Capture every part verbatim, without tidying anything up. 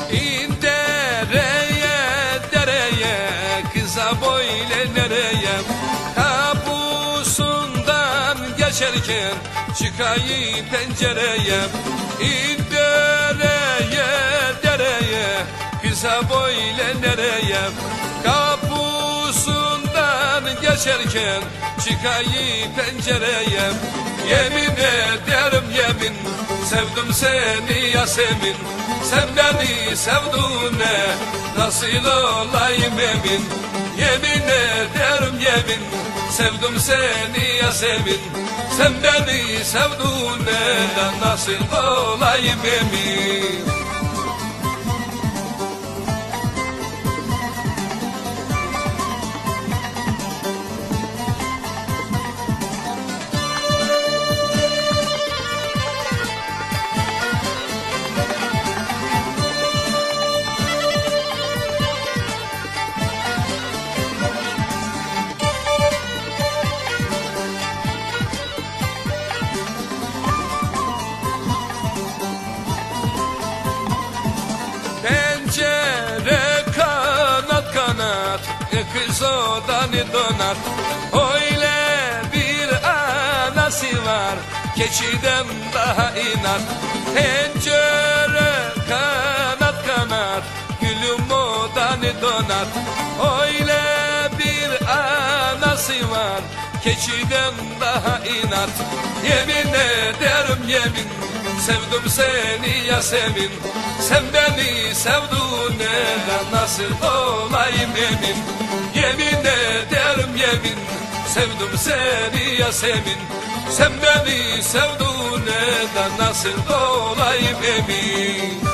İn dereye dereye kıza böyle nereye, kapusundan geçerken çıkayım pencereye. İn dereye dereye kıza böyle nereye, kapusundan geçerken çıkayım pencereye. Yemin ederim yemin, sevdim seni Yasemin. Sen beni sevdune, nasıl olayım emin. Yemin ederim yemin, sevdim seni Yasemin. Sen beni sevdune, nasıl olayım emin. Pencere kanat kanat, kız odanı donat. Öyle bir anası var, keçiden daha inat. Pencere kanat kanat, gülüm odanı donat. Öyle bir anası var, keçiden daha inat. Yemin ederim yemin, sevdim seni Yasemin. Sen beni sevdune, nasıl olayım emin. Yemin ederim yemin, sevdim seni Yasemin. Sen beni sevdune, nasıl olayım emin.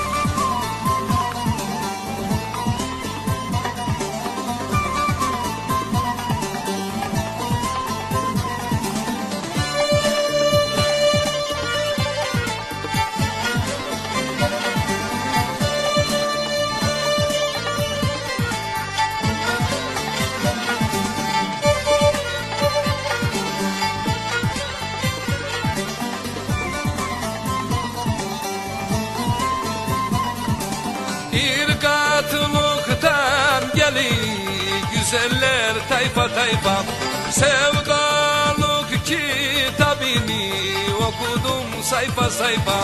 İrgatlıktan gelir güzeller tayfa tayfa. Sevdalık kitabını okudum sayfa sayfa.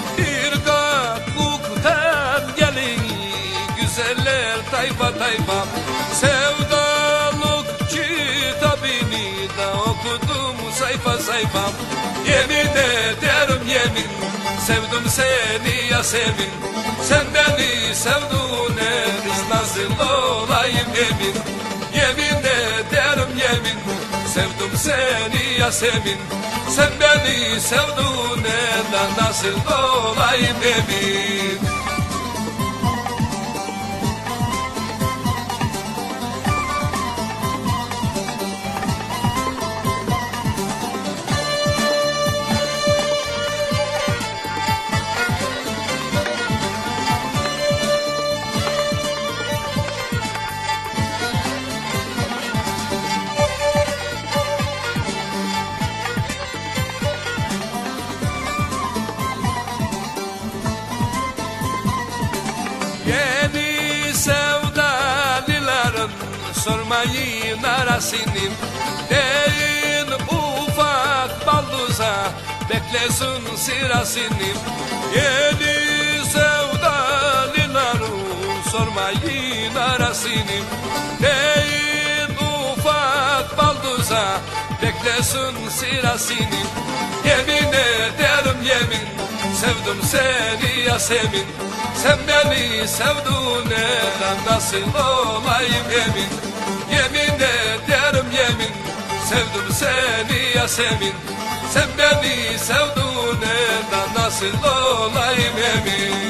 İrgatlıktan gelir güzeller tayfa tayfa. Sevdalık kitabını da okudum sayfa sayfa. Yemin ederim yemin, sevdim seni Yasemin. Sen beni sevdune, nasıl olayım emin. Yemin ederim yemin, sevdim seni Yasemin. Sen beni sevdune, nasıl olayım emin. Yeni sevdalıların sormayın arasını. Deyin ufak balduza, beklesin sırasını. Yeni sevdalıların sormayın arasını. Deyin ufak balduza, beklesin sırasını. Yemin ederim yemin, sevdim seni Yasemin. Sen beni sevdune, nasıl olayım emin. Yemin ederim yemin, sevdim seni Yasemin. Sen beni sevdune, nasıl olayım emin.